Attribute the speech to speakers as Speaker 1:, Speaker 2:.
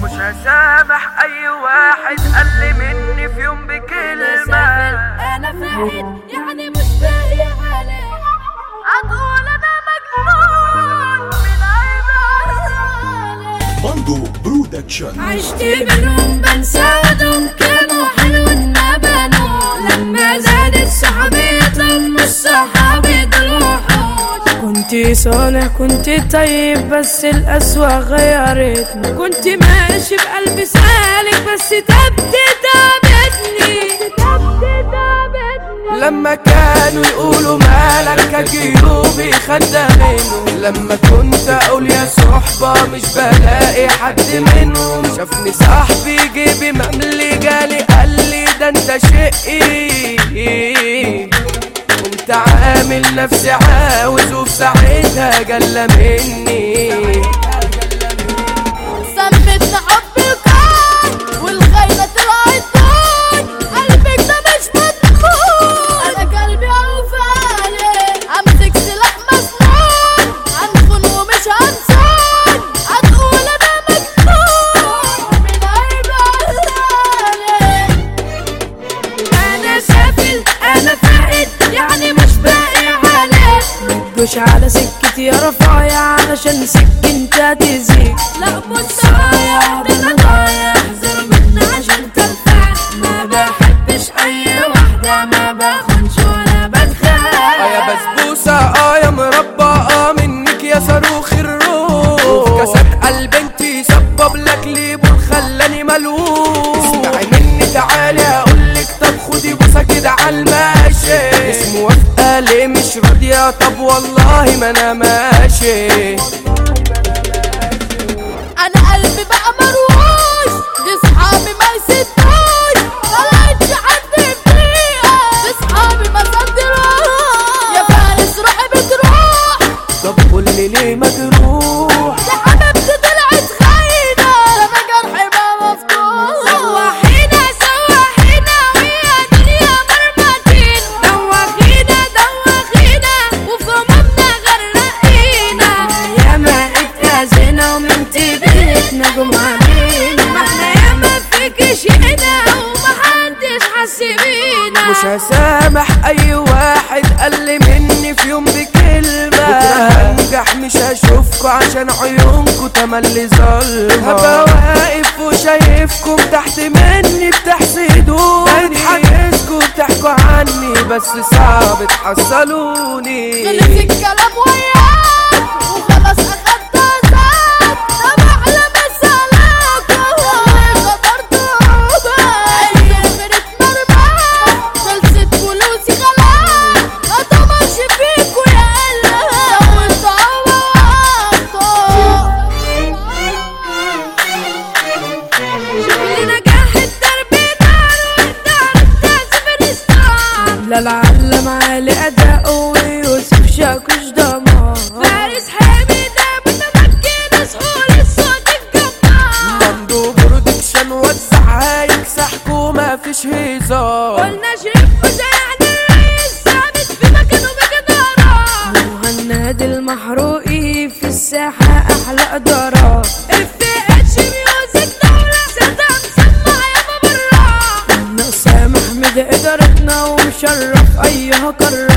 Speaker 1: مش هسامح اي واحد قل مني في يوم بكلمة.
Speaker 2: انا فاهم يعني مش باقي عليه، هتقول انا مجنون من عيب عليه.
Speaker 3: ماندو برودكشن.
Speaker 2: عشت منهم بنساعدهم، كانوا حلوين ما بنوا، لما زادت صحابيتهم مش صحابي دول وحوش.
Speaker 4: كنت صالح كنت طيب بس القسوة غيرتني، كنت ماشي بقلبي سالك بس تعبتني.
Speaker 1: لما كانوا يقولوا مالك اجيله بيخدمينه، لما كنت اقول يا صحبة مش بلاقي حد منهم. شافني صاحبي جيبي مملي جالي قال لي ده انت شقي، كنت عامل نفسي عاوز وفي ساعتها جلى مني.
Speaker 2: سمتنا حب الكون والخيلة طلعت دون، قلبك ده مش مضمون. انا قلبي عوفالي امسك سلاح مسنون، هنخون ومش هنسون، هتقول انا مجنون من عيب علالي. انا سافل انا فائد يعني مش باقي عليك،
Speaker 4: متجوش على سكتي يا رفايع علشان سكنتها تزيد.
Speaker 2: لا مش ضايع ده انا ضايع، احذر مني عشان تنفع. ما بحبش اي واحدة، ما بخونش ولا بتخاف.
Speaker 1: يا بسبوسة يا مربى منك يا صاروخ الروح، وفي كاسات قلب انتي سبب لك ليبو خلاني ملوك. اسمعي مني تعالي اقولك طب خدي بوسة كده عالماشي، اسمه وافقة ليه مش راضية؟ طب والله ما انا ماشي.
Speaker 2: انا قلبي بقى مروش، دي صحابي ما يسدوش، ملقتش حد يفرقها، دي صحابي ما صدروش. يا فارس روحي بتروح،
Speaker 1: طب قولي ليه مجروح؟
Speaker 2: دي حبيبتي طلعت خاينة، انا جرحي بقى مفتوح. سواحينا ويا دنيا مرمتين، دوخينا وفي همومنا غرقينا.
Speaker 4: ياما اتأذينا ومن تبيتنا جمعانينا،
Speaker 2: ما احنا ياما فيك شئنا ومحدش حس بينا.
Speaker 1: مش هسامح اي واحد قل مني في يوم بكلمة. بكرة هنجح مش هشوفكوا عشان عيونكوا تملي ظلمة. هبقى واقف وشايفكم تحت مني بتحسدوني، بتحجزكوا بتحكوا عني بس صعب تحصلوني.
Speaker 2: خلص الكلام وياك وخلاص اخدت ذات، طب احلى مسالاك غدرتوها. عيني وغيرت مرمى، خلصت فلوسي خلاص، ما طمعش فيكوا يا قلة وانتوا عوضتوا. شغل نجاح الدرب دار والدار بتعزف ستار.
Speaker 4: لا العلم عالي أداء ويوسف شاكوش دمار.
Speaker 2: فارس حامد متمكن سهول الصوت الجبار.
Speaker 1: ماندو برودكشن وزع يكسحكوا مفيش هزار.
Speaker 2: قلنا شريف وشيعني الرئيس ثابت في مكانه بجدارة.
Speaker 4: مهند المحروقي في الساحة أحلى إدارة.
Speaker 2: FH ميوزك دولة سلطة مسمع يابا برا.
Speaker 4: نقسام أحمد إدارتنا ومشرف أيها قرار.